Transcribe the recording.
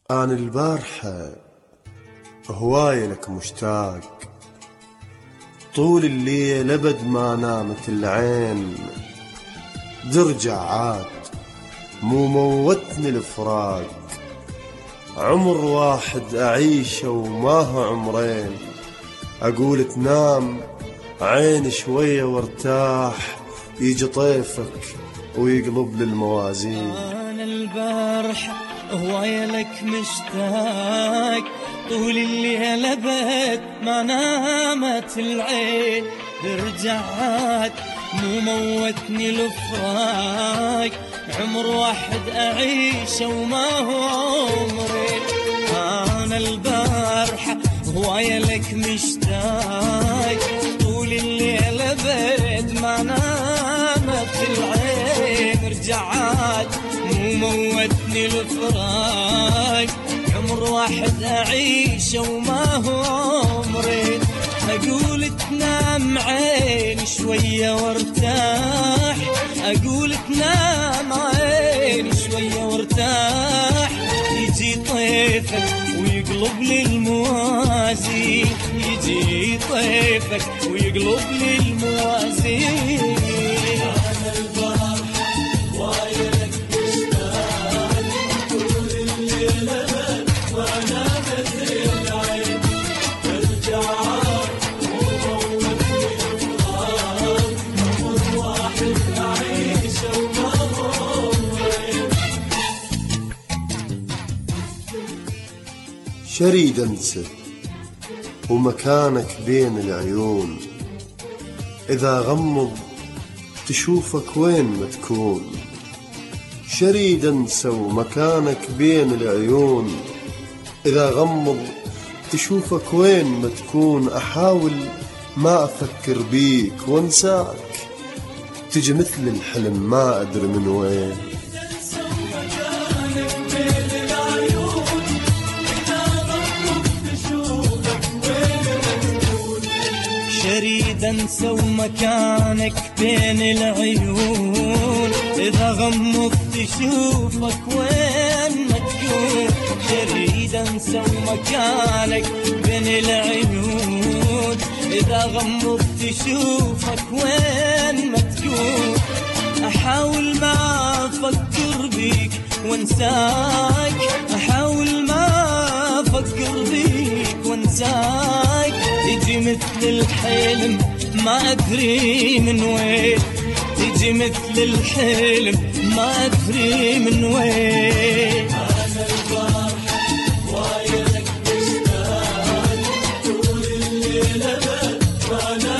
أنا البارحة هواي لك مشتاق، طول الليل أبد ما نامت العين، ترجع عاد مو موتني الفراق، عمر واحد أعيشه وما هو عمرين، أقول تنام عين شوية وارتاح، يجي طيفك ويقلب للموازين. أنا البارحة هواي لك مشتاق، طول الليل أبد ما نامت العين، رجعت مو موتني الفراق، عمر واحد أعيشه وما هو عمرين. أنا البارحة هواي لك مشتاق، طول الليل أبد ما نامت العين، رجعت مو موتني الفراق، عمر واحد أعيشه وما هو عمرين. أقول تنام عين شوية وارتاح، أقول تنام عين شوية وارتاح، يجي طيفك ويقلب لي الموازين، يجي طيفك ويقلب لي الموازين. أنا البارحة وايلك مشتاق، طول الليل أبد ما نامت العين، رجعت مو موتني الفراق، عمر واحد أعيشه وما هو عمرين. شريد أنسى ومكانك بين العيون، إذا غمض تشوفك وين ما تكون، شريد أنسى ومكانك بين العيون، إذا غمض تشوفك وين ما تكون، أحاول ما أفكر بيك وانساك، تجي مثل الحلم ما أدري من وين. شريد أنسى ومكانك بين العيون، إذا غمضت تشوفك وين ما تكون، شريد أنسى ومكانك بين العيون، إذا غمضت تشوفك وين ما تكون، أحاول ما أفكر بيك وانساك، أحاول ما أفكر بيك وانساك، تجي مثل الحلم ما أدري من وين، تجي مثل الحلم ما أدري من وين. أنا البارحة وايلك مشتاق، طول الليل أبد ما